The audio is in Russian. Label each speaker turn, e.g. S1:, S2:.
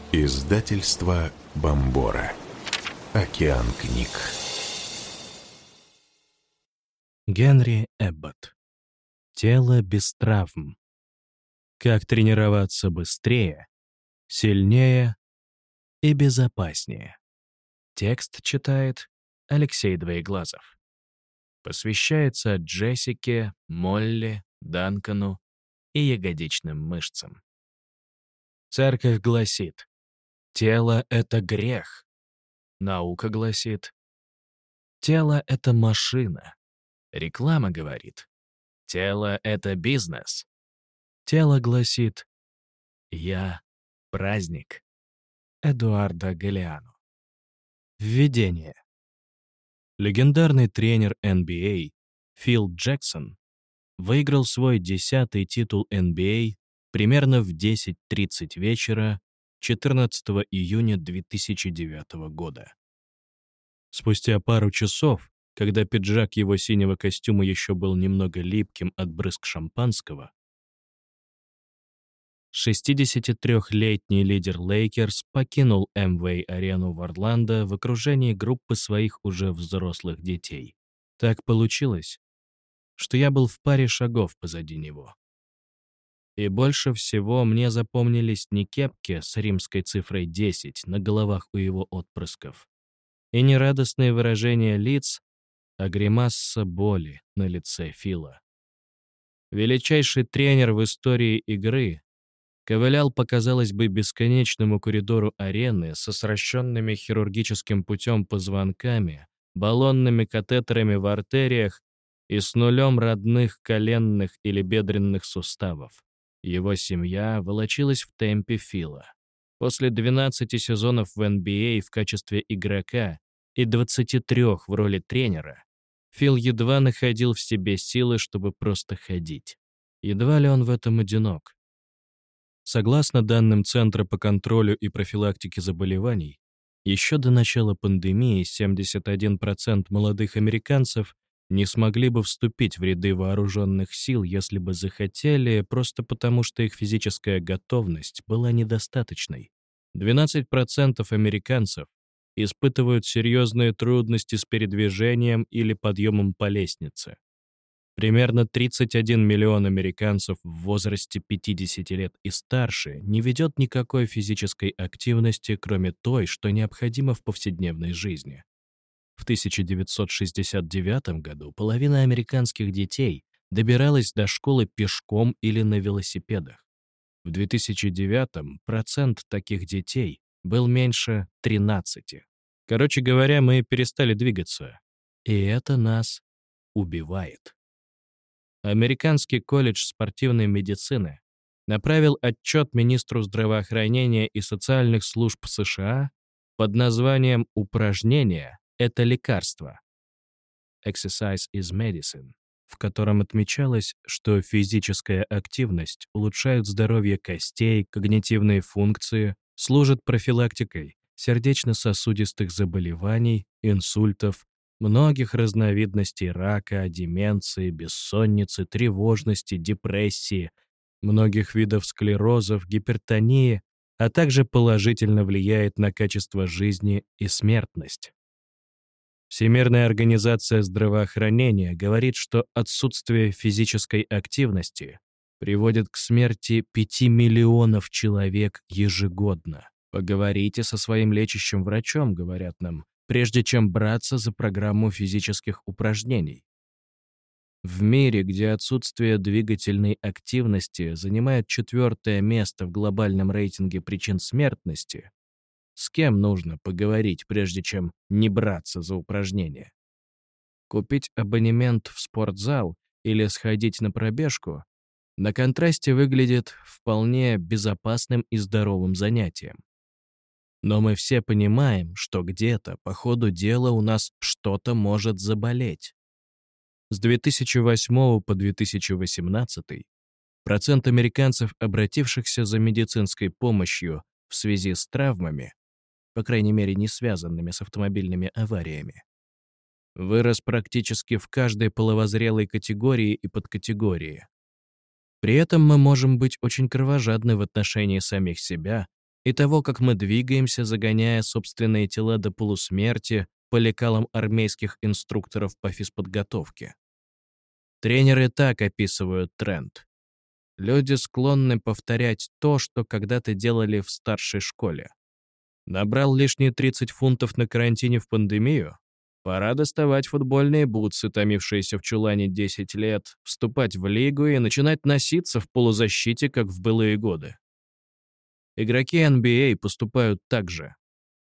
S1: Издательство Бомбора. Океан книг.
S2: Генри Эбботт. Тело без травм. Как тренироваться быстрее, сильнее и безопаснее. Текст читает Алексей Двоеглазов. Посвящается Джессике, Молли, Данкану и ягодичным мышцам. Церковь гласит: тело — это грех. Наука гласит: тело — это машина. Реклама говорит: тело — это бизнес. Тело гласит: я — праздник. Эдуардо Галеано. Введение. Легендарный тренер NBA Фил Джексон выиграл свой 10-й титул NBA примерно в 10:30 вечера 14 июня 2009 года. Спустя пару часов, когда пиджак его синего костюма еще был немного липким от брызг шампанского, 63-летний лидер Лейкерс покинул Amway-арену в Орландо в окружении группы своих уже взрослых детей. Так получилось, что я был в паре шагов позади него. И больше всего мне запомнились не кепки с римской цифрой 10 на головах у его отпрысков, и не радостные выражения лиц, а гримаса боли на лице Фила. Величайший тренер в истории игры ковылял по, казалось бы, бесконечному коридору арены со сращенными хирургическим путем позвонками, баллонными катетерами в артериях и с нулем родных коленных или бедренных суставов. Его семья волочилась в темпе Фила. После 12 сезонов в NBA в качестве игрока и 23 в роли тренера, Фил едва находил в себе силы, чтобы просто ходить. Едва ли он в этом одинок. Согласно данным Центра по контролю и профилактике заболеваний, еще до начала пандемии 71% молодых американцев не смогли бы вступить в ряды вооруженных сил, если бы захотели, просто потому что их физическая готовность была недостаточной. 12% американцев испытывают серьезные трудности с передвижением или подъемом по лестнице. Примерно 31 миллион американцев в возрасте 50 лет и старше не ведет никакой физической активности, кроме той, что необходимо в повседневной жизни. В 1969 году половина американских детей добиралась до школы пешком или на велосипедах. В 2009 процент таких детей был меньше 13. Короче говоря, мы перестали двигаться, и это нас убивает. Американский колледж спортивной медицины направил отчет министру здравоохранения и социальных служб США под названием «Упражнение – это лекарство» (Exercise is medicine), в котором отмечалось, что физическая активность улучшает здоровье костей, когнитивные функции, служит профилактикой сердечно-сосудистых заболеваний, инсультов, многих разновидностей рака, деменции, бессонницы, тревожности, депрессии, многих видов склерозов, гипертонии, а также положительно влияет на качество жизни и смертность. Всемирная организация здравоохранения говорит, что отсутствие физической активности приводит к смерти 5 миллионов человек ежегодно. Поговорите со своим лечащим врачом, говорят нам, прежде чем браться за программу физических упражнений. В мире, где отсутствие двигательной активности занимает 4-е место в глобальном рейтинге причин смертности, с кем нужно поговорить, прежде чем не браться за упражнения? Купить абонемент в спортзал или сходить на пробежку на контрасте выглядит вполне безопасным и здоровым занятием. Но мы все понимаем, что где-то по ходу дела у нас что-то может заболеть. С 2008 по 2018 процент американцев, обратившихся за медицинской помощью в связи с травмами, по крайней мере не связанными с автомобильными авариями, вырос практически в каждой половозрелой категории и подкатегории. При этом мы можем быть очень кровожадны в отношении самих себя и того, как мы двигаемся, загоняя собственные тела до полусмерти по лекалам армейских инструкторов по физподготовке. Тренеры так описывают тренд. Люди склонны повторять то, что когда-то делали в старшей школе. Набрал лишние 30 фунтов на карантине в пандемию? Пора доставать футбольные бутсы, томившиеся в чулане 10 лет, вступать в лигу и начинать носиться в полузащите, как в былые годы. Игроки NBA поступают так же.